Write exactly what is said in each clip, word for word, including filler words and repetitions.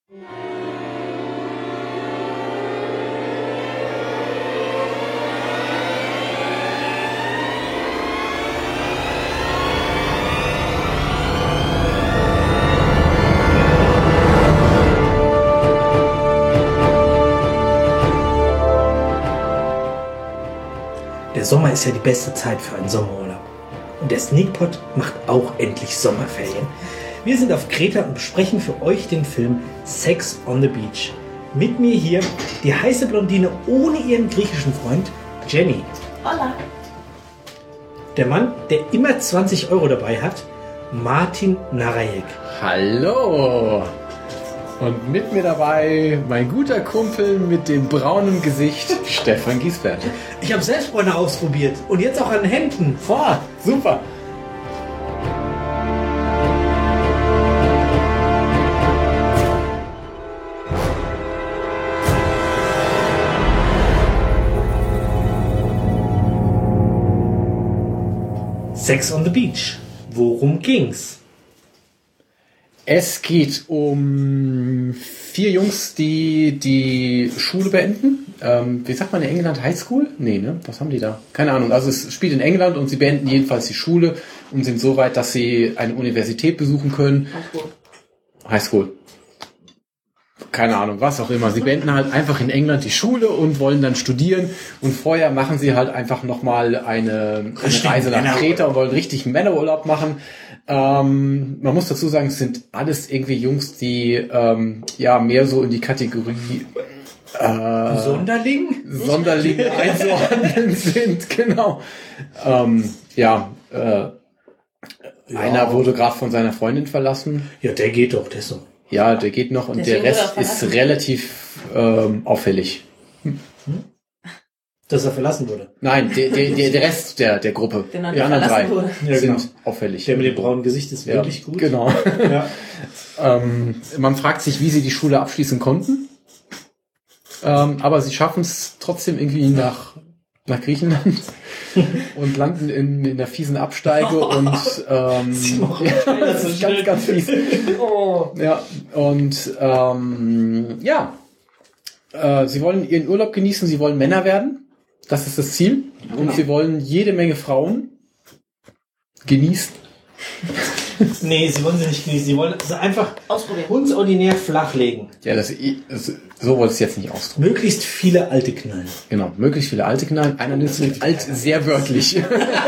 Der Sommer ist ja die beste Zeit für einen Sommerurlaub. Und der Sneakpot macht auch endlich Sommerferien. Wir sind auf Kreta und besprechen für euch den Film Sex on the Beach. Mit mir hier die heiße Blondine ohne ihren griechischen Freund, Jenny. Hola. Der Mann, der immer zwanzig Euro dabei hat, Martin Narajek. Hallo. Und mit mir dabei mein guter Kumpel mit dem braunen Gesicht, Stefan Giesbert. Ich habe Selbstbräuner ausprobiert und jetzt auch an den Händen. Boah, super. Sex on the Beach. Worum ging's? Es geht um vier Jungs, die die Schule beenden. Ähm, wie sagt man in England? High School? Nee, ne? Was haben die da? Keine Ahnung. Also es spielt in England und sie beenden jedenfalls die Schule und sind so weit, dass sie eine Universität besuchen können. High School. High School. Keine Ahnung, was auch immer. Sie beenden halt einfach in England die Schule und wollen dann studieren. Und vorher machen sie halt einfach nochmal eine, eine Reise nach Kreta und wollen richtig Männerurlaub machen. Ähm, man muss dazu sagen, es sind alles irgendwie Jungs, die ähm, ja mehr so in die Kategorie äh, Sonderling? Sonderling einzuordnen sind, genau. Ähm, ja, äh, ja, einer wurde gerade von seiner Freundin verlassen. Ja, der geht doch, der ist so. Ja, der geht noch und Deswegen der Rest ist relativ ähm, auffällig. Hm? Dass er verlassen wurde. Nein, der, der, der, der Rest der, der Gruppe, Genau, die anderen drei, wurde. Ja, sind genau. auffällig. Der mit dem braunen Gesicht ist wirklich ja, gut. Genau. Ja. ähm, man fragt sich, wie sie die Schule abschließen konnten. Ähm, aber sie schaffen es trotzdem irgendwie nach, nach Griechenland und landen in, in der fiesen Absteige und ähm, ja, das ist ganz, ganz fies. Oh. Ja, und ähm, ja, äh, sie wollen ihren Urlaub genießen, sie wollen Männer werden. Das ist das Ziel. Und genau. Sie wollen jede Menge Frauen genießen. Nee, sie wollen sie nicht genießen. Sie wollen sie einfach hundsordinär flachlegen. Ja, das, das so wollte ich es jetzt nicht ausdrücken. Möglichst viele Alte knallen. Genau, möglichst viele Alte knallen. Einer nimmt mit alt sehr wörtlich.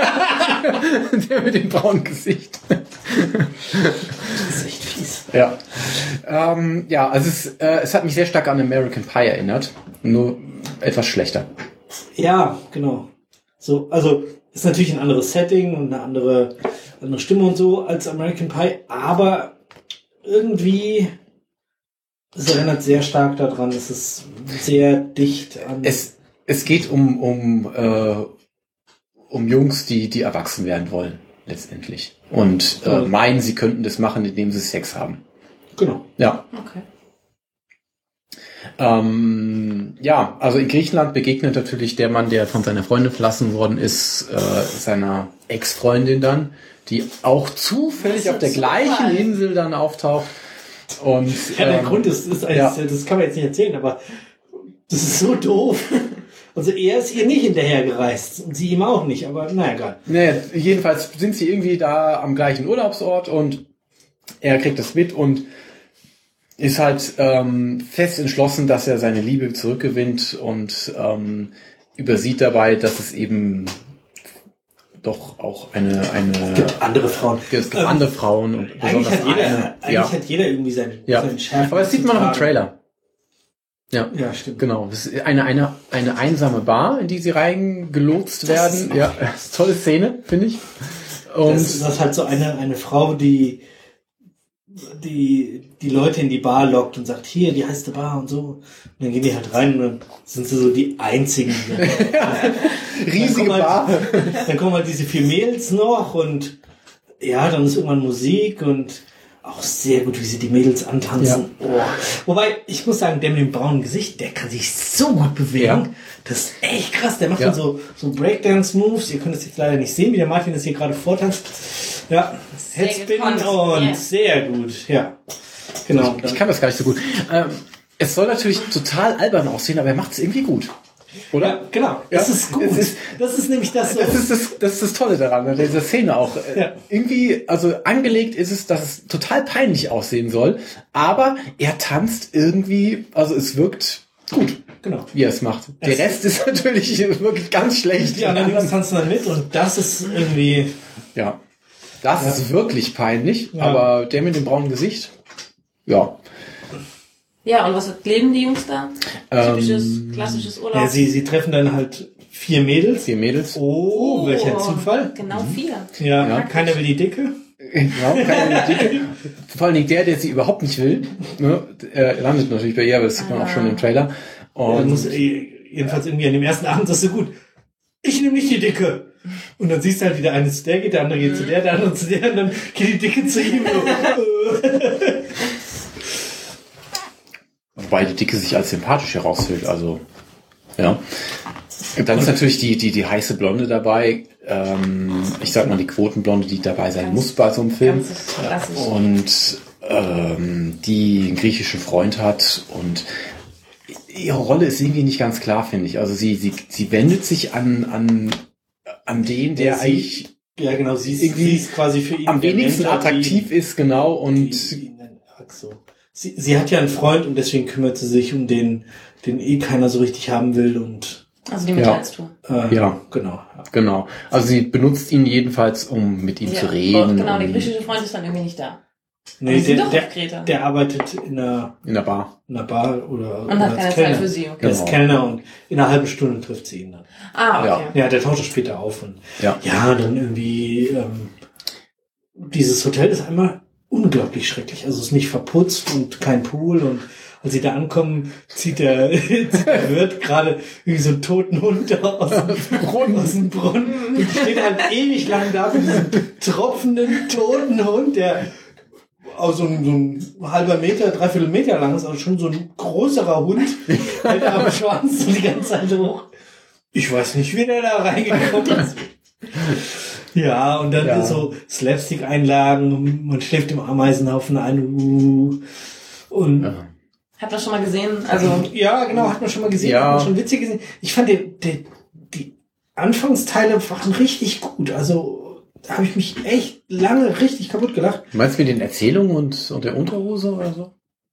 Der mit dem braunen Gesicht. Das ist echt fies. Ja, ähm, ja, also es, äh, es hat mich sehr stark an American Pie erinnert. Nur etwas schlechter. Ja, genau. So, also ist natürlich ein anderes Setting und eine andere, andere Stimme und so als American Pie, aber irgendwie es erinnert sehr stark daran, es ist sehr dicht an. Es, es geht um, um, äh, um Jungs, die, die erwachsen werden wollen, letztendlich. Und äh, meinen, sie könnten das machen, indem sie Sex haben. Genau. Ja. Okay. Ähm, ja, also in Griechenland begegnet natürlich der Mann, der von seiner Freundin verlassen worden ist, äh, seiner Ex-Freundin dann, die auch zufällig auf der gleichen Insel dann auftaucht. Und, ja, der ähm, Grund ist, ist eigentlich, ja. das kann man jetzt nicht erzählen, aber das ist so doof. Also er ist ihr nicht hinterhergereist und sie ihm auch nicht, aber naja, egal. Naja, jedenfalls sind sie irgendwie da am gleichen Urlaubsort und er kriegt das mit und ist halt ähm, fest entschlossen, dass er seine Liebe zurückgewinnt und ähm, übersieht dabei, dass es eben doch auch eine... eine es gibt andere Frauen. Es gibt ähm, andere Frauen. Und eigentlich hat jeder, eine, eigentlich ja. hat jeder irgendwie seinen, ja. seinen Schärfen. Aber das sieht man noch im Trailer. Ja, ja, stimmt. Genau. Das ist eine, eine, eine einsame Bar, in die sie reingelotst werden. Ja, das ist tolle Szene, finde ich. Und das ist das halt so eine, eine Frau, die die die Leute in die Bar lockt und sagt, hier, die heiße Bar und so. Und dann gehen die halt rein und dann sind sie so die einzigen. Riesige dann Bar. Halt, dann kommen halt diese vier Mädels noch und ja, dann ist irgendwann Musik und auch sehr gut, wie sie die Mädels antanzen. Ja. Oh. Wobei, ich muss sagen, der mit dem braunen Gesicht, der kann sich so gut bewegen. Ja. Das ist echt krass. Der macht ja. dann so, so Breakdance-Moves. Ihr könnt es jetzt leider nicht sehen, wie der Martin das hier gerade vortanzt. Ja, Headspin und yeah. sehr gut. Ja. Genau. Ich, ich kann das gar nicht so gut. Ähm, es soll natürlich total albern aussehen, aber er macht es irgendwie gut. Oder? Ja, genau. Ja, das ist gut. es ist, das ist nämlich das so. Das ist das, das ist das Tolle daran, an dieser Szene auch. Ja. Irgendwie, also angelegt ist es, dass es total peinlich aussehen soll, aber er tanzt irgendwie, also es wirkt gut. Genau. Wie er es macht. Der es Rest ist natürlich wirklich ganz schlecht. Die anderen Jungs tanzen dann mit und das ist irgendwie... Ja. Das ja. ist wirklich peinlich, ja. aber der mit dem braunen Gesicht, ja. Ja, und was leben die Jungs da? Typisches, ähm, klassisches Urlaub. Ja, sie, sie treffen dann halt vier Mädels. Vier Mädels. Oh, oh welcher Zufall. Genau vier. Ja, ja. Keiner will die Dicke. Genau, keiner will die Dicke. Vor allen Dingen der, der sie überhaupt nicht will, ne, er landet natürlich bei ihr, aber das sieht man ah. auch schon im Trailer. Und ja, muss, jedenfalls irgendwie an dem ersten Abend sagst du, gut, ich nehme nicht die Dicke. Und dann siehst du halt, wie der eine zu der geht, der andere geht zu der, der andere zu der, und dann geht die Dicke zu ihm. Wobei die Dicke sich als sympathisch herausfällt, also, ja. Und dann ist natürlich die, die, die heiße Blonde dabei, ähm, ich sag mal die Quotenblonde, die dabei sein ganz, muss bei so einem Film. Und, ähm, die einen griechischen Freund hat und ihre Rolle ist irgendwie nicht ganz klar, finde ich. Also sie, sie, sie wendet sich an, an, an den, der ja, eigentlich, ja, genau, sie ist, irgendwie sie ist quasi für ihn am wenigsten attraktiv die, ist, genau, und, die, die, ach so. Sie, sie hat ja einen Freund und deswegen kümmert sie sich um den, den eh keiner so richtig haben will und. Also die Mitleidstour. Ja, äh, ja. genau. Ja. Genau. Also sie benutzt ihn jedenfalls, um mit ihm ja. zu reden. Genau, der griechische Freund ist dann irgendwie nicht da. Nee, der, der, der arbeitet in einer, in einer Bar. In einer Bar oder, und hat keine Zeit für sie. Okay. Der ist genau. Kellner und in einer halben Stunde trifft sie ihn dann. Ah, okay. Ja, ja der taucht später auf. Und ja. ja, dann irgendwie, ähm, dieses Hotel ist einmal unglaublich schrecklich. Also es ist nicht verputzt und kein Pool und als sie da ankommen, zieht der, zieht der Wirt gerade irgendwie so einen toten Hund aus dem Brunnen. Aus dem Brunnen und steht halt ewig lang da mit diesem tropfenden, toten Hund, der auch so ein, so ein halber Meter, dreiviertel Meter lang ist, also schon so ein größerer Hund, hält am Schwanz die ganze Zeit hoch. Ich weiß nicht, wie der da reingekommen ist. Ja, und dann ja. so Slapstick-Einlagen, man schläft im Ameisenhaufen ein, uh, und ja. Hat man schon mal gesehen? Also ja, genau, hat man schon mal gesehen, ja. hat man schon witzig gesehen. Ich fand die, die, die Anfangsteile waren richtig gut, also da habe ich mich echt lange richtig kaputt gelacht. Meinst du mit den Erzählungen und, und der Unterhose oder so?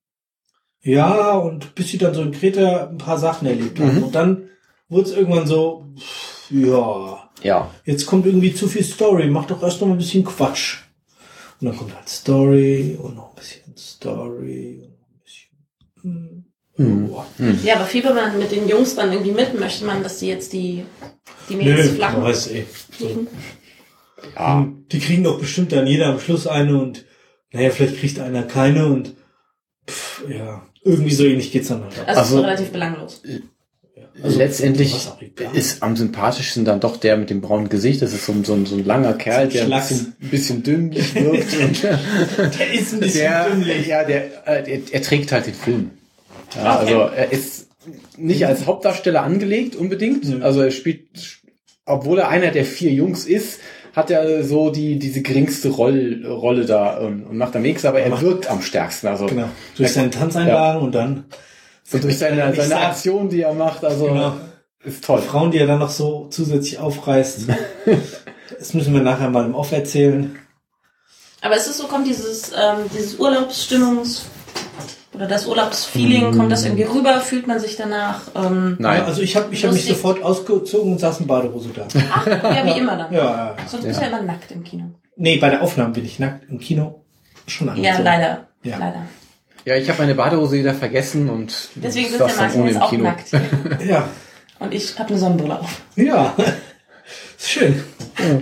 Ja, und bis sie dann so in Kreta ein paar Sachen erlebt haben. Mhm. Und dann wurde es irgendwann so, ja, ja, jetzt kommt irgendwie zu viel Story, mach doch erst noch ein bisschen Quatsch. Und dann kommt halt Story und noch ein bisschen Story und noch ein bisschen... Mhm. Oh. Mhm. Ja, aber fiebert man mit den Jungs dann irgendwie mit, möchte man, dass die jetzt die, die Mädels Nö, flachen? Nö, weiß eh. So. Ja. Die kriegen doch bestimmt dann jeder am Schluss eine und naja, vielleicht kriegt einer keine und pff, ja, irgendwie so ähnlich geht's dann halt. Also, also ist relativ belanglos. Also, letztendlich ist am sympathischsten dann doch der mit dem braunen Gesicht. Das ist so ein, so ein, so ein langer Kerl, der ein bisschen, ein bisschen dünnlich wirkt. Und der ist ein bisschen der, dünnlich. Ja, der, äh, der, er trägt halt den Film. Ja, okay. Also er ist nicht als Hauptdarsteller angelegt unbedingt. Mhm. Also er spielt, obwohl er einer der vier Jungs ist, hat er so die diese geringste Roll, Rolle da und, und macht am wenigsten, aber er wirkt am stärksten. Also genau. Durch seinen Tanzeinlagen ja. und dann und durch seine, seine Aktion, die er macht, also genau. Ist toll. Frauen, die er dann noch so zusätzlich aufreißt. Das müssen wir nachher mal im Off erzählen. Aber ist es so, kommt dieses ähm, dieses Urlaubsstimmungs oder das Urlaubsfeeling, mm. kommt das irgendwie rüber? Fühlt man sich danach? Ähm, Nein. Also ich habe ich hab mich sofort ausgezogen und saß in Badehose da. Ach, ja, wie immer dann. Ja, ja. Sonst bist du ja immer nackt im Kino. Nee, bei der Aufnahme bin ich nackt. Im Kino schon angezogen. Ja, leider. Ja. leider. Ja, ich habe meine Badehose wieder vergessen und deswegen sind der Martin jetzt auch Kino. Nackt. Ja. Und ich habe eine Sonnenbrille auf. Ja. Ist schön. Ja.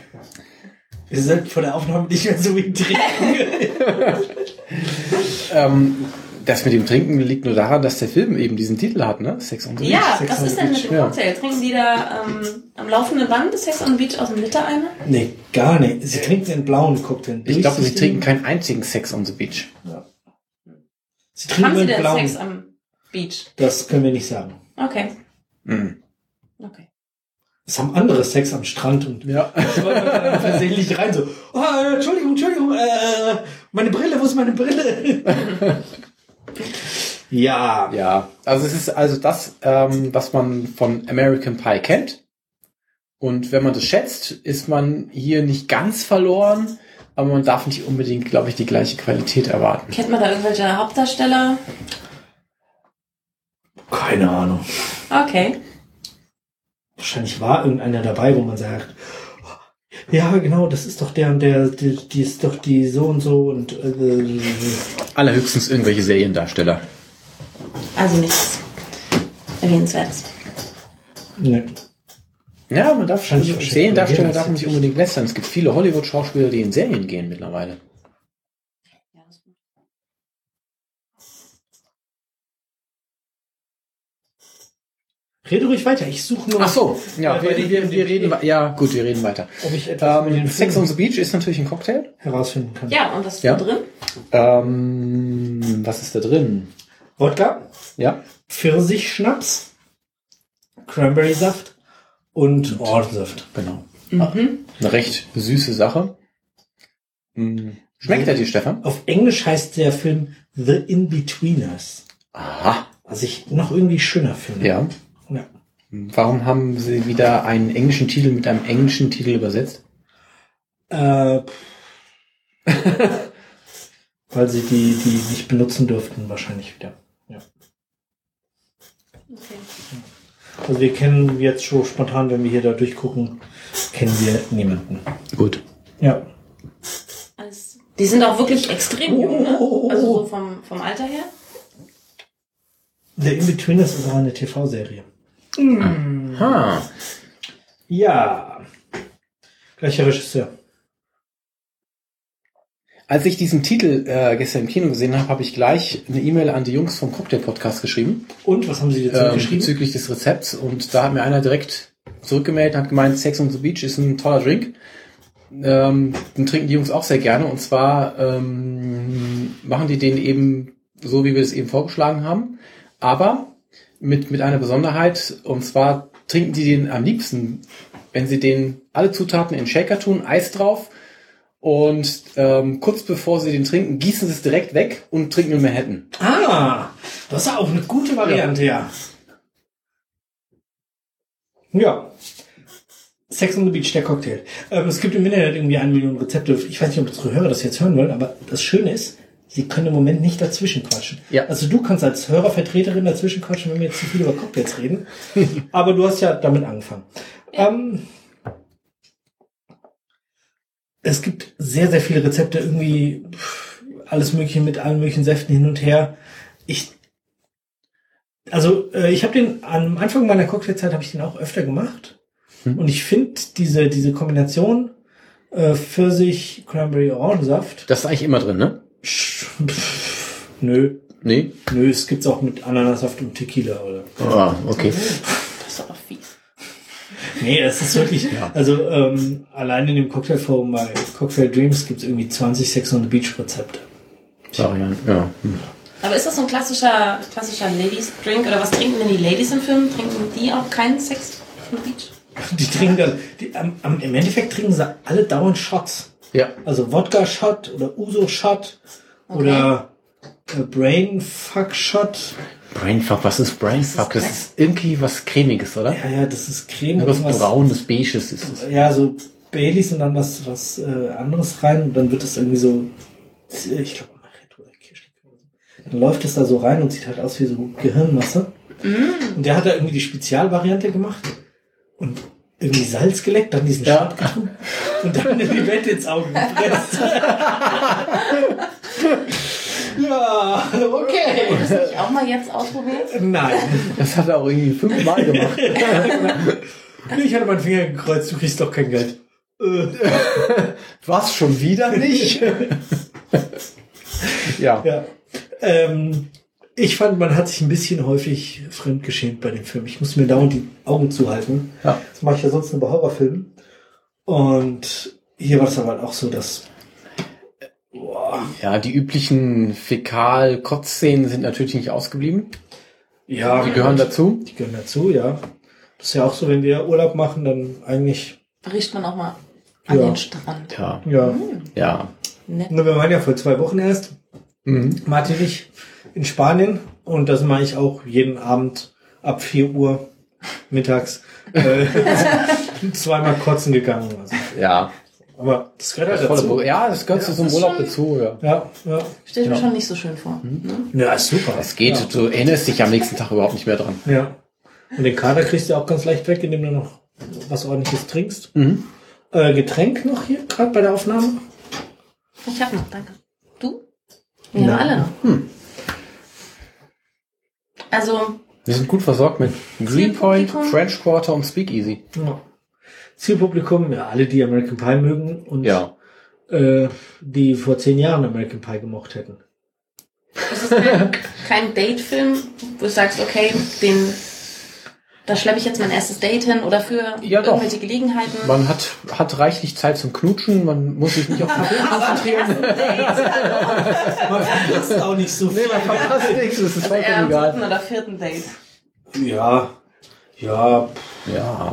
Wir sind vor der Aufnahme nicht mehr so wie trinken. ähm, das mit dem Trinken liegt nur daran, dass der Film eben diesen Titel hat, ne? Sex on the Beach. Ja, Sex was ist denn mit dem Cocktail? Trinken die da ähm, am laufenden Band Sex on the Beach aus dem Litereimer? Nee, gar nicht. Sie trinken den blauen Cocktail. Ich glaube, sie trinken keinen einzigen Sex on the Beach. Ja. Sie trinken Haben sie denn blauen. Sex am Beach? Das können wir nicht sagen. Okay. Mhm. Okay. Es haben andere Sex am Strand und Ja. ich wollte dann versehentlich rein so, oh, Entschuldigung, Entschuldigung, äh, meine Brille, wo ist meine Brille? Ja. Ja, also es ist also das, ähm, was man von American Pie kennt. Und wenn man das schätzt, ist man hier nicht ganz verloren, aber man darf nicht unbedingt, glaube ich, die gleiche Qualität erwarten. Kennt man da irgendwelche Hauptdarsteller? Keine Ahnung. Okay. Wahrscheinlich war irgendeiner dabei, wo man sagt, ja, genau, das ist doch der und der, die, die ist doch die so und so und äh, Allerhöchstens irgendwelche Seriendarsteller. Also nichts erwähnenswertes. ne. Ja, man darf schon, Wahrscheinlich Seriendarsteller verschickt. darf man nicht unbedingt lästern. Es gibt viele Hollywood-Schauspieler, die in Serien gehen mittlerweile. Rede ruhig weiter, ich suche nur, Ach so, ja, Äh, wir, bei den- wir, wir reden, ja, gut, wir reden weiter. ob ich etwas über Ähm, den Sex Film on the Beach ist natürlich ein Cocktail. herausfinden kann. Ja, und was ist Ja. da drin? Ähm, was ist da drin? Wodka, Ja, Pfirsichschnaps, Cranberry-Saft und Orangensaft. genau. Mhm. Eine recht süße Sache. Hm. Schmeckt er dir, Stefan? Auf Englisch heißt der Film The In-Betweeners, Aha. was ich noch irgendwie schöner finde. Ja. Ja. Warum haben sie wieder einen englischen Titel mit einem englischen Titel übersetzt? Äh, weil sie die, die nicht benutzen durften, wahrscheinlich wieder. Ja. Okay. Also wir kennen jetzt schon spontan, wenn wir hier da durchgucken, kennen wir niemanden. Gut. Ja. Also, die sind auch wirklich extrem jung, ne? Also so vom, vom Alter her. The In-Betweeners ist auch eine T V-Serie. Ha. Ja. Gleicher Regisseur. Als ich diesen Titel äh, gestern im Kino gesehen habe, habe ich gleich eine E-Mail an die Jungs vom Cocktail-Podcast geschrieben. Und, was haben Sie dazu Ähm, geschrieben? bezüglich des Rezepts. Und da hat mir einer direkt zurückgemeldet und hat gemeint, Sex on the Beach ist ein toller Drink. Ähm, den trinken die Jungs auch sehr gerne. Und zwar ähm, machen die den eben so, wie wir es eben vorgeschlagen haben. Aber mit, mit einer Besonderheit. Und zwar trinken die den am liebsten, wenn sie den alle Zutaten in den Shaker tun, Eis drauf. Und ähm, kurz bevor sie den trinken, gießen sie es direkt weg und trinken in Manhattan. Ah, das ist auch eine gute Variante, ja. Ja. Sex on the Beach, der Cocktail. Ähm, es gibt im Internet irgendwie eine Million Rezepte. Ich weiß nicht, ob unsere Hörer das jetzt hören wollen, aber das Schöne ist, sie können im Moment nicht dazwischen quatschen. Ja. Also du kannst als Hörervertreterin dazwischen quatschen, wenn wir jetzt zu viel über Cocktails reden. Aber du hast ja damit angefangen. Ähm, es gibt sehr, sehr viele Rezepte, irgendwie pff, alles Mögliche mit allen möglichen Säften hin und her. Ich, also äh, ich habe den am Anfang meiner Cocktailzeit habe ich den auch öfter gemacht. Hm. Und ich finde diese diese Kombination äh, Pfirsich, Cranberry, Orangensaft. Das ist eigentlich immer drin, ne? Sch- pff, nö, Nee? nö, es gibt's auch mit Ananassaft und Tequila oder. Ah, okay. Das ist aber fies. Nee, das ist wirklich, also ähm, allein in dem Cocktailforum bei Cocktail Dreams gibt's irgendwie zwanzig Sex on the Beach Rezepte. Variant, ja. Hm. Aber ist das so ein klassischer, klassischer Ladies-Drink? Oder was trinken denn die Ladies im Film? Trinken die auch keinen Sex on the Beach? Die trinken dann, die, am, am, im Endeffekt trinken sie alle dauernd Shots. Ja. Also Wodka-Shot oder Uso-Shot oder äh, Brainfuck-Shot. Brainfuck, was ist Brainfuck? Das ist irgendwie was Cremiges, oder? Ja, ja, das ist Creme. Was irgendwas- Braunes, Beiges ist es. Ja, so Baileys und dann was, was äh, anderes rein und dann wird es irgendwie so, ich glaube, Amaretto oder Kirschlikör oder so. Dann läuft es da so rein und sieht halt aus wie so Gehirnmasse. Mm. Und der hat da irgendwie die Spezialvariante gemacht und irgendwie Salz geleckt, dann diesen Ja. Shot getrunken und dann in die Wette ins Auge gepresst. Ja, okay. Willst du nicht auch mal jetzt ausprobieren? Nein. Das hat er auch irgendwie fünfmal gemacht. Ich hatte meinen Finger gekreuzt, du kriegst doch kein Geld. Äh, Was, schon wieder nicht? Ja. ja. Ähm, ich fand, man hat sich ein bisschen häufig fremdgeschämt bei dem Film. Ich muss mir dauernd die Augen zuhalten. Ja. Das mache ich ja sonst nur bei Horrorfilmen. Und hier war es aber halt auch so, dass boah, Ja, die üblichen Fäkal-Kotz-Szenen sind natürlich nicht ausgeblieben. ja, Die gehören dazu. Die gehören dazu, ja. Das ist ja auch so, wenn wir Urlaub machen, dann eigentlich... Riecht man auch mal an Ja. den Strand. Ja. Ja. Mhm. Ja. Nett. Nur wir waren ja vor zwei Wochen erst, Mhm. Martin und ich, in Spanien. Und das mache ich auch jeden Abend ab vier Uhr mittags äh, zweimal kotzen gegangen. Also. Ja. Aber das gehört halt Volle dazu. Bo- Ja, das gehört Ja, zu so einem das ist Urlaub schon- dazu, ja. Ja, ja. Stell ich mir Genau. schon nicht so schön vor. Ne? Ja, ist super. Es geht, Ja. du erinnerst dich am nächsten Tag überhaupt nicht mehr dran. Ja. Und den Kater kriegst du auch ganz leicht weg, indem du noch was Ordentliches trinkst. Mhm. Äh, Getränk noch hier, gerade bei der Aufnahme? Ich hab noch, danke. Du? Ja, Ja. alle noch. Hm. Also, Wir sind gut versorgt mit Greenpoint, Zielpublikum. French Quarter und Speakeasy. Ja. Zielpublikum, ja, alle, die American Pie mögen und Ja. äh, die vor zehn Jahren American Pie gemocht hätten. es ist kein, kein Date-Film, wo du sagst, okay, den, da schleppe ich jetzt mein erstes Date hin oder für Ja, doch. irgendwelche Gelegenheiten. Man hat, hat reichlich Zeit zum Knutschen, man muss sich nicht auf den Film konzentrieren. Man verpasst auch nicht so viel. Nee, man verpasst nichts, das ist Also eher vollkommen am egal. dritten oder vierten Date. Ja, ja, Ja.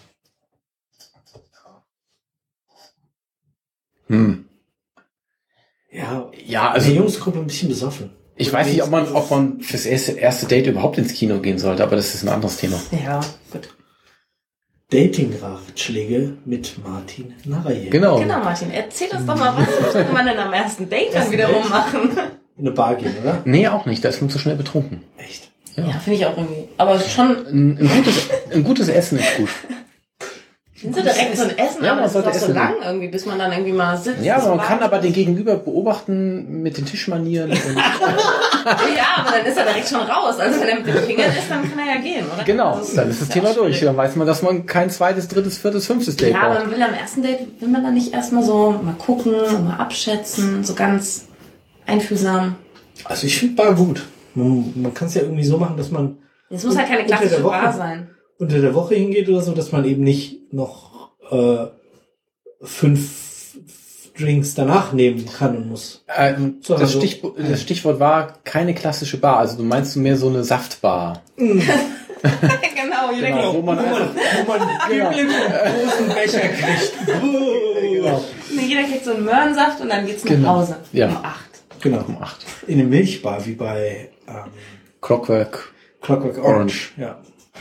Hm. ja. Ja, Also also die Jungsgruppe ein bisschen besoffen. ich weiß nicht, ob man, ob man fürs erste, erste Date überhaupt ins Kino gehen sollte, aber das ist ein anderes Thema. Ja, gut. Dating-Ratschläge mit Martin Naraye. Genau. Genau, Martin, erzähl uns doch mal, was sollte man denn am ersten Date dann Ersten wiederum Date? machen? In eine Bar gehen, oder? Nee, auch nicht, da ist man zu schnell betrunken. Echt? Ja. Ja, finde ich auch irgendwie. Aber schon, Ein, ein, gutes, ein gutes Essen ist gut. sind sie direkt so ein Essen, Ja, aber man es ist sollte auch so essen. lang irgendwie, bis man dann irgendwie mal sitzt. Ja, aber man so kann wartet. aber den Gegenüber beobachten mit den Tischmanieren. Und Ja, aber dann ist er direkt schon raus. Also wenn er mit den Fingern ist, dann kann er ja gehen, oder? genau, Also, dann ist das ja Thema auch durch. schwierig. Dann weiß man, dass man kein zweites, drittes, viertes, fünftes Date Ja, aber braucht. man will am ersten Date, will man dann nicht erstmal so mal gucken, mal abschätzen, so ganz einfühlsam. Also ich finde Bar gut. Man, man kann es ja irgendwie so machen, dass man Es muss halt keine Unter der klassische Woche. Bar sein. unter der Woche hingeht oder so, dass man eben nicht noch äh, fünf Drinks danach nehmen kann und muss. Ähm, So, das, also- Stich, das Stichwort war keine klassische Bar. Also du meinst mehr so eine Saftbar. Genau, jeder Genau, wo man wo man, einfach- wo man Gübel vom großen Becher kriegt. Genau. Nee, jeder kriegt so einen Möhrensaft und dann geht's nach Genau. Hause. Ja. Um acht. Genau. Um acht. In eine Milchbar, wie bei ähm, Clockwork. Clockwork Orange. Orange. Ja.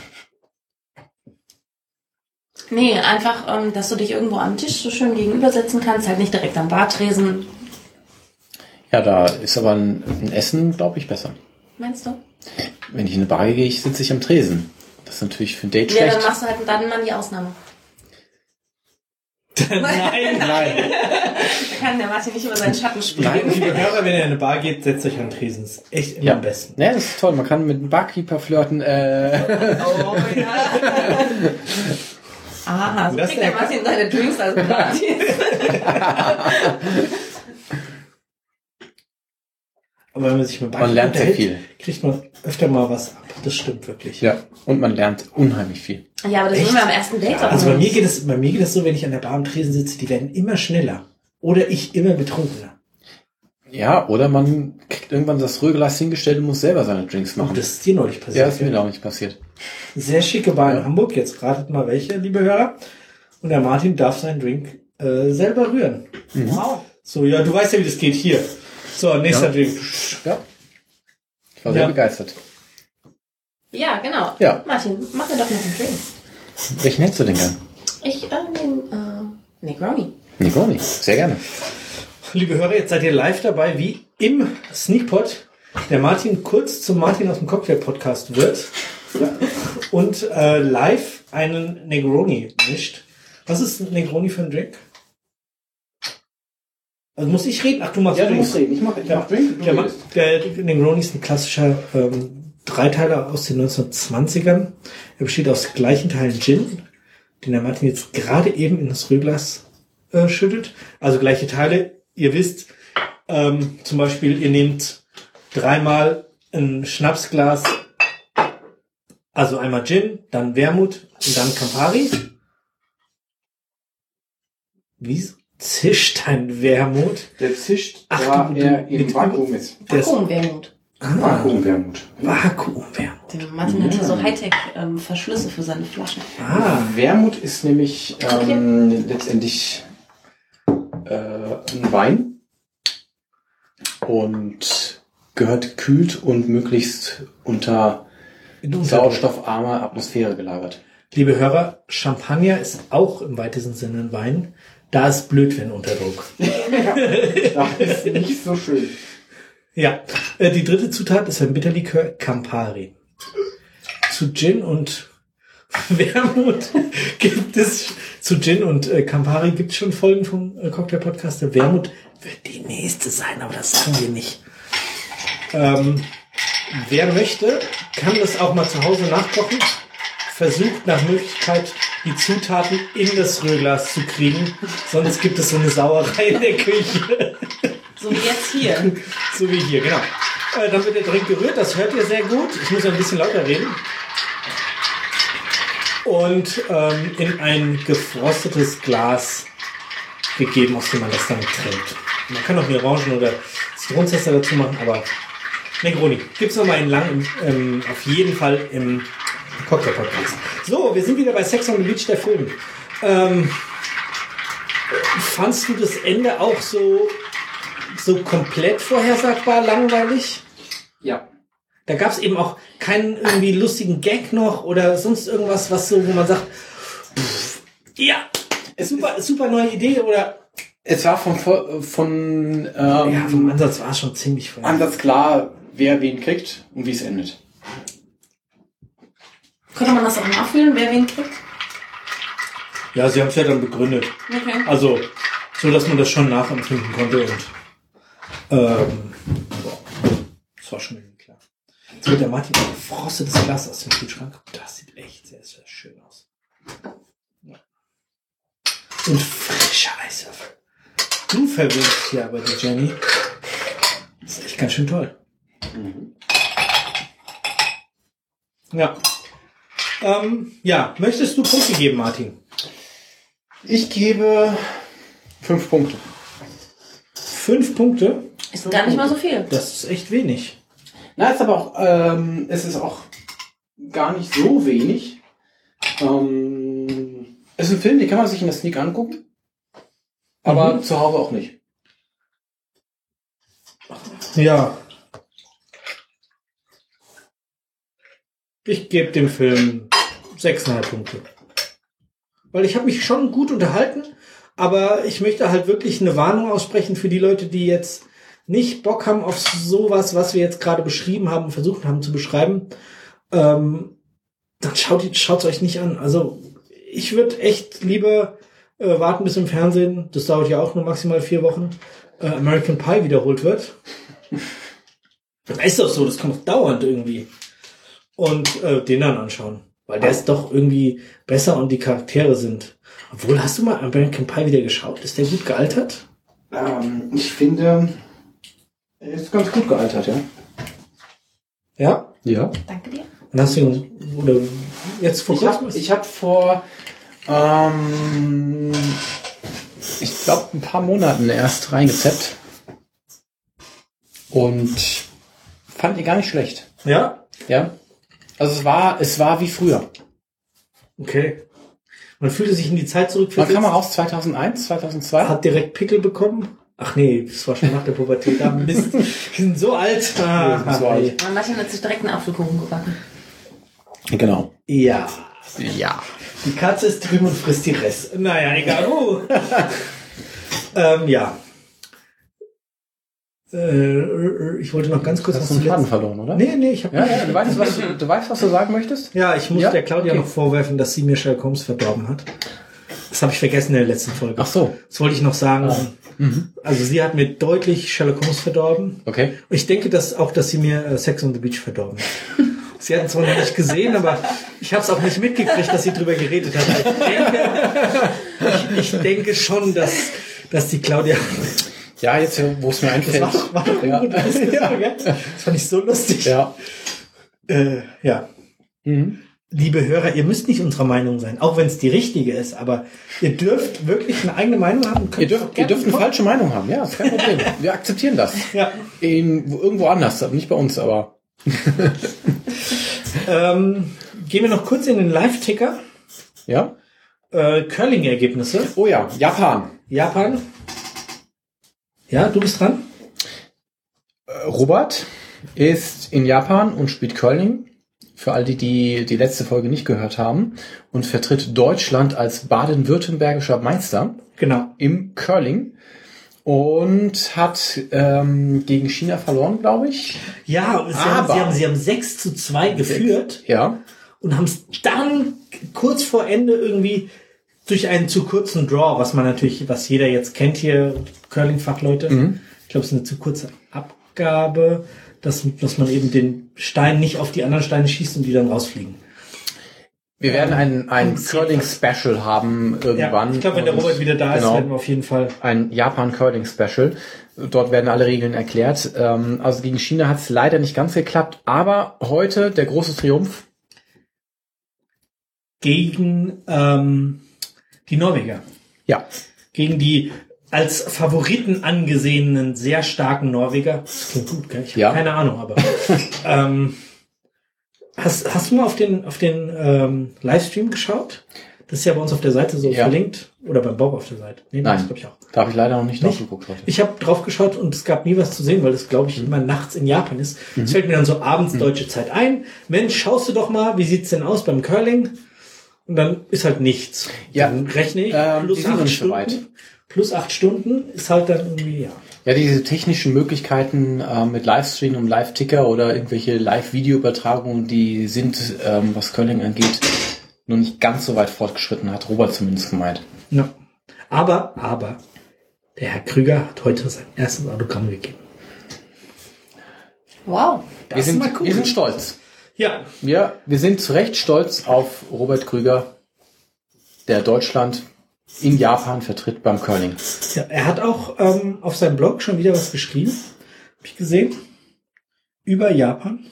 Nee, einfach, ähm, dass du dich irgendwo am Tisch so schön gegenübersetzen kannst, halt nicht direkt am Bartresen. Ja, da ist aber ein, ein Essen, glaube ich, besser. Meinst du? Wenn ich in eine Bar gehe, ich sitze ich am Tresen. Das ist natürlich für ein Date Ja, schlecht. dann machst du halt dann mal die Ausnahme. Nein, Nein. Da kann der Martin nicht über seinen Schatten springen. Nein. liebe Hörer, wenn ihr in eine Bar geht, setzt euch an den Tresen. Das ist echt immer Ja. am besten. Ne, das ist toll. Man kann mit einem Barkeeper flirten. Äh, Oh ja. Aha, so Das kriegt der der- Martin seine Drinks als gratis. Aber wenn man sich mit Bar Man lernt sehr unterhält, viel. kriegt man öfter mal was ab. Das stimmt wirklich. ja, und man lernt unheimlich viel. Ja, aber das Echt? müssen wir am ersten Date Ja, also bei machen. mir geht es, bei mir geht es so, wenn ich an der Bar am Tresen sitze, die werden immer schneller. Oder ich immer betrunkener. Ja, oder man kriegt irgendwann das Rührglas hingestellt und muss selber seine Drinks machen. Und das ist dir neulich ja, passiert. das ist mir auch nicht passiert. Sehr schicke Bar Ja. in Hamburg. Jetzt ratet mal welche, liebe Hörer. Und der Martin darf seinen Drink äh, selber rühren. Wow. So, ja, du weißt ja, wie das geht. Hier. So, nächster Ja. Drink. Ja. Ich war sehr Ja. begeistert. Ja, genau. Ja. Martin, mach mir doch noch einen Drink. Welchen hättest du denn gern? Ich, äh, den, äh, Negroni. Negroni. Sehr gerne. Liebe Hörer, jetzt seid ihr live dabei, wie im Sneakpot der Martin kurz zum Martin aus dem Cocktail-Podcast wird und äh, live einen Negroni mischt. Was ist ein Negroni für ein Drink? Also muss ich reden? Ach, du machst Drinks. reden. Ich mach, ich Der, der, Ma- der Negroni ist ein klassischer ähm, Dreiteiler aus den neunzehnhundertzwanzigern. Er besteht aus gleichen Teilen Gin, den der Martin jetzt gerade eben in das Rührglas äh, schüttet. Also gleiche Teile. Ihr wisst, ähm, zum Beispiel, ihr nehmt dreimal ein Schnapsglas, also einmal Gin, dann Wermut und dann Campari. Wie zischt ein Wermut? Der zischt, Ach, da du- er im mit- Vakuum ist. Der ist- Vakuumwermut. Ah. Vakuumwermut. Vakuumwermut. Der Martin hat ja so Hightech-Verschlüsse für seine Flaschen. Ah, Wermut ist nämlich ähm, okay. letztendlich äh, ein Wein und gehört gekühlt und möglichst unter sauerstoffarmer Atmosphäre gelagert. Liebe Hörer, Champagner ist auch im weitesten Sinne ein Wein. Da ist blöd, wenn unter Druck. Ja, das ist nicht so schön. Ja, äh, die dritte Zutat ist ein Bitterlikör Campari. Zu Gin und Wermut gibt es, zu Gin und äh, Campari gibt es schon Folgen vom äh, Cocktail-Podcast. Der Wermut wird die nächste sein, aber das sagen wir nicht. Ähm, wer möchte, kann das auch mal zu Hause nachkochen. Versucht nach Möglichkeit, die Zutaten in das Rührglas zu kriegen. Sonst gibt es so eine Sauerei in der Küche. So wie jetzt hier. So wie hier, genau. Äh, dann wird der Drink gerührt, das hört ihr sehr gut. Ich muss ein bisschen lauter reden. Und ähm, in ein gefrostetes Glas gegeben, aus dem man das dann trinkt. Man kann auch eine Orangen- oder Zitronenzester dazu machen, aber Negroni. Gibt's noch mal in lang, ähm, auf jeden Fall im Cocktail-Podcast. So, wir sind wieder bei Sex on the Beach, der Film. Ähm, fandst du das Ende auch so so komplett vorhersagbar langweilig? Ja. Da gab es eben auch keinen irgendwie lustigen Gag noch oder sonst irgendwas, was so, wo man sagt, pff, ja, super, super neue Idee oder... Es war von, von ähm, ja, vom Ansatz war es schon ziemlich voll. Ansatz klar, wer wen kriegt und wie es endet. Könnte man das auch nachfühlen, wer wen kriegt? Ja, sie haben es ja dann begründet. Okay. Also, so dass man das schon nachempfinden konnte und ähm, boah, das war schon irgendwie klar. Jetzt wird der Martin ein gefrostetes Glas aus dem Kühlschrank. Das sieht echt sehr, sehr schön aus. Ja. Und frische Eiswürfel. Du verwirrst hier aber die Jenny. Das ist echt ganz schön toll. Mhm. Ja. Ähm, ja, möchtest du Punkte geben, Martin? Ich gebe fünf Punkte. Fünf Punkte? Ist gar nicht mal so viel. Das ist echt wenig. Na, ist aber auch, ähm, es ist auch gar nicht so wenig. Ähm, es ist ein Film, den kann man sich in der Sneak angucken. Aber mhm. zu Hause auch nicht. Ja. Ich gebe dem Film sechseinhalb Punkte. Weil ich habe mich schon gut unterhalten, aber ich möchte halt wirklich eine Warnung aussprechen für die Leute, die jetzt nicht Bock haben auf sowas, was wir jetzt gerade beschrieben haben und versucht haben zu beschreiben. Ähm, dann schaut es euch nicht an. Also ich würde echt lieber äh, warten bis im Fernsehen, das dauert ja auch nur maximal vier Wochen, äh, American Pie wiederholt wird. Das ist doch so, das kommt doch dauernd irgendwie. Und äh, den dann anschauen. Weil der ist doch irgendwie besser und die Charaktere sind. Obwohl, hast du mal American Pie wieder geschaut? Ist der gut gealtert? Ähm, ich finde, er ist ganz gut gealtert, ja. Ja? Ja. Danke dir. Und hast du ihn, oder jetzt vor kurzem? Ich habe hab vor, ähm, ich glaube, ein paar Monaten erst reingezappt. Und fand ihn gar nicht schlecht. Ja? Ja. Also es war, es war wie früher. Okay. Man fühlte sich in die Zeit zurückversetzt. Wann kam er raus? zweitauseins, zweitausendzwei? Hat direkt Pickel bekommen. Ach nee, das war schon nach der Pubertät. Ah, Mist. Wir sind so alt. Ah, ja, so alt. Martin hat sich direkt einen Apfelkuchen gebacken. Genau. Ja. Ja. Die Katze ist drüben und frisst die Rest. Naja, egal. Uh. ähm, ja. Äh, ich wollte noch ganz kurz... Hast du einen Faden verloren, oder? Nee, nee, ich habe... Ja, ja, du weißt, was du, du weißt, was du sagen möchtest? Ja, ich muss ja? der Claudia okay. noch vorwerfen, dass sie mir Sherlock Holmes verdorben hat. Das habe ich vergessen in der letzten Folge. Ach so. Das wollte ich noch sagen. Ah. Mhm. Also sie hat mir deutlich Sherlock Holmes verdorben. Okay. Und ich denke dass auch, dass sie mir äh, Sex on the Beach verdorben hat. Sie hat es zwar noch nicht gesehen, aber ich habe es auch nicht mitgekriegt, dass sie drüber geredet hat. Ich denke, ich, ich denke schon, dass, dass die Claudia... Ja, jetzt, wo es mir einfällt. Das war, war doch ja. gut, das, ja. Das fand ich so lustig. Ja. Äh, ja. Mhm. liebe Hörer, ihr müsst nicht unserer Meinung sein, auch wenn es die richtige ist, aber ihr dürft wirklich eine eigene Meinung haben. Ihr dürft, ihr dürft eine falsche Meinung haben, ja, ist kein Problem. Wir akzeptieren das. Ja. In, irgendwo anders, nicht bei uns, aber... ähm, gehen wir noch kurz in den Live-Ticker. Ja. Äh, Curling-Ergebnisse. Oh ja, Japan. Japan. Ja, du bist dran. Äh, Robert ist in Japan und spielt Curling. Für all die, die die letzte Folge nicht gehört haben. Und vertritt Deutschland als baden-württembergischer Meister. Genau. Im Curling. Und hat ähm, gegen China verloren, glaube ich. Ja, sie haben, sie haben sie haben sechs zu zwei geführt. Ja. Und haben es dann kurz vor Ende irgendwie durch einen zu kurzen Draw, was man natürlich, was jeder jetzt kennt hier, Curling-Fachleute. Mhm. Ich glaube, es ist eine zu kurze Abgabe, dass, dass man eben den Stein nicht auf die anderen Steine schießt und die dann rausfliegen. Wir werden ein, ein Curling-Special haben irgendwann. Ja, ich glaube, wenn der Robert wieder da ist, genau, werden wir auf jeden Fall... Ein Japan-Curling-Special. Dort werden alle Regeln erklärt. Also gegen China hat es leider nicht ganz geklappt, aber heute der große Triumph. Gegen ähm, die Norweger. Ja. Gegen die als Favoriten angesehenen, sehr starken Norweger. Das klingt gut, gell? Ich habe ja. keine Ahnung, aber... ähm, Hast, hast du mal auf den, auf den ähm, Livestream geschaut? Das ist ja bei uns auf der Seite so ja. verlinkt. Oder beim Bob auf der Seite. Nee, Nein, das glaube ich auch. Da habe ich leider noch nicht, nicht? drauf geguckt heute. Ich habe drauf geschaut und es gab nie was zu sehen, weil das, glaube ich, mhm. immer nachts in Japan ist. Es mhm. fällt mir dann so abends mhm. deutsche Zeit ein. Mensch, schaust du doch mal, wie sieht's denn aus beim Curling? Und dann ist halt nichts. Ja. Dann rechne ich ähm, plus acht Stunden. Weit. Plus acht Stunden ist halt dann irgendwie, ja. Ja, diese technischen Möglichkeiten äh, mit Livestream und Live-Ticker oder irgendwelche Live-Video-Übertragungen, die sind, ähm, was Curling angeht, noch nicht ganz so weit fortgeschritten, hat Robert zumindest gemeint. Ja. Aber, aber, der Herr Krüger hat heute sein erstes Autogramm gegeben. Wow. Das wir, sind, ist mal cool. wir sind stolz. Ja. Wir, wir sind zu Recht stolz auf Robert Krüger, der Deutschland in Japan vertritt beim Curling. Ja, er hat auch ähm, auf seinem Blog schon wieder was geschrieben. Hab ich gesehen. Über Japan.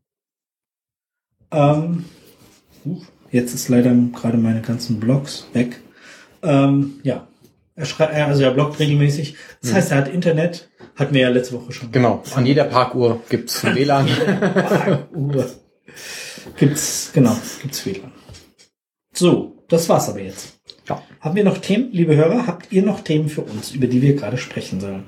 Ähm, jetzt ist leider gerade meine ganzen Blogs weg. Ähm, ja. Er schreibt, also er bloggt regelmäßig. Das mhm. heißt, er hat Internet. Hatten wir ja letzte Woche schon. Genau. An jeder Parkuhr gibt's W L A N. Parkuhr. Gibt's, genau, gibt's W L A N. So, das war's aber jetzt. Ja. Haben wir noch Themen, liebe Hörer? Habt ihr noch Themen für uns, über die wir gerade sprechen sollen?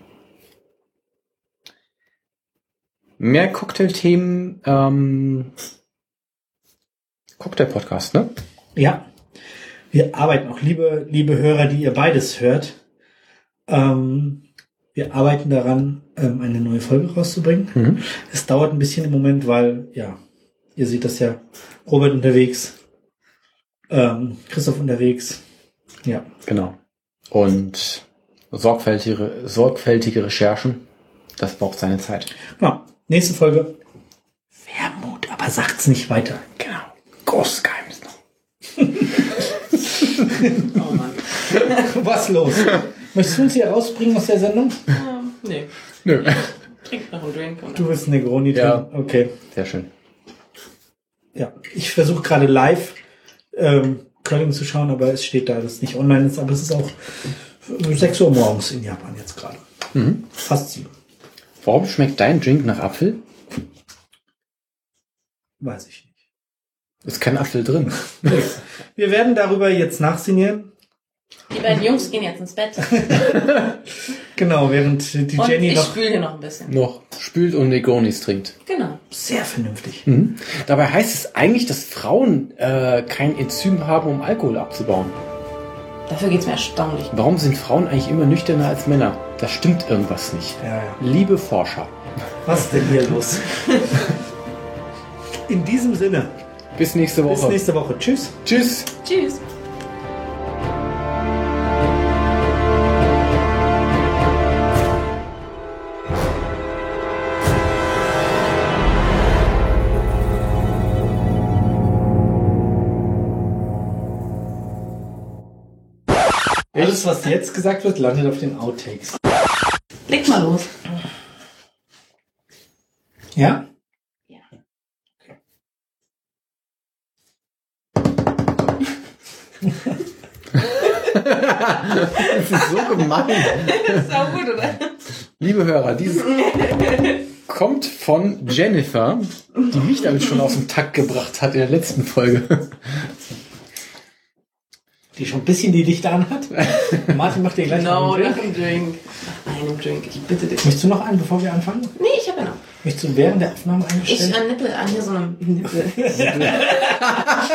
Mehr Cocktailthemen, ähm, Cocktail-Podcast, ne? Ja. Wir arbeiten auch, liebe, liebe Hörer, die ihr beides hört. Ähm, wir arbeiten daran, ähm, eine neue Folge rauszubringen. Mhm. Es dauert ein bisschen im Moment, weil, ja, ihr seht das ja, Robert unterwegs, ähm, Christoph unterwegs. Ja. Genau. Und sorgfältige, sorgfältige Recherchen, das braucht seine Zeit. Ja. Nächste Folge. Wermut, aber sagt's nicht weiter. Genau. Großes Geheimnis noch. Oh Mann. Was los? Möchtest du uns hier rausbringen aus der Sendung? Ähm, nee. Nö. Trink noch einen Drink. Oder? Du willst Negroni trinken? Ja. Okay. Sehr schön. Ja. Ich versuche gerade live ähm, Curling zu schauen, aber es steht da, dass es nicht online ist, aber es ist auch sechs Uhr morgens in Japan jetzt gerade. Mhm. Fast sieben. Warum schmeckt dein Drink nach Apfel? Weiß ich nicht. Ist kein Apfel drin. Wir werden darüber jetzt nachsinnieren. Die beiden Jungs gehen jetzt ins Bett. Genau, während die und Jenny ich noch... ich spüle hier noch ein bisschen. Noch spült und Negronis trinkt. Genau. Sehr vernünftig. Mhm. Dabei heißt es eigentlich, dass Frauen äh, kein Enzym haben, um Alkohol abzubauen. Dafür geht's mir erstaunlich. Warum sind Frauen eigentlich immer nüchterner als Männer? Da stimmt irgendwas nicht. Ja, ja. Liebe Forscher. Was ist denn hier los? In diesem Sinne. Bis nächste Woche. Bis nächste Woche. Tschüss. Tschüss. Tschüss. Alles, was jetzt gesagt wird, landet auf den Outtakes. Leg mal los. Ja? Das ist so gemein. Das ist auch gut, oder? Liebe Hörer, dieses kommt von Jennifer, die mich damit schon aus dem Takt gebracht hat in der letzten Folge. Die schon ein bisschen die Lichter anhat. Martin macht dir gleich No, noch einen nach Drink. einem Drink. Nach einem Drink, ich bitte dich. Möchtest du noch einen, bevor wir anfangen? Nee, ich habe ja noch. Möchtest du während der Aufnahme Ich einstellen? äh, nippel an hier so einem Nippel.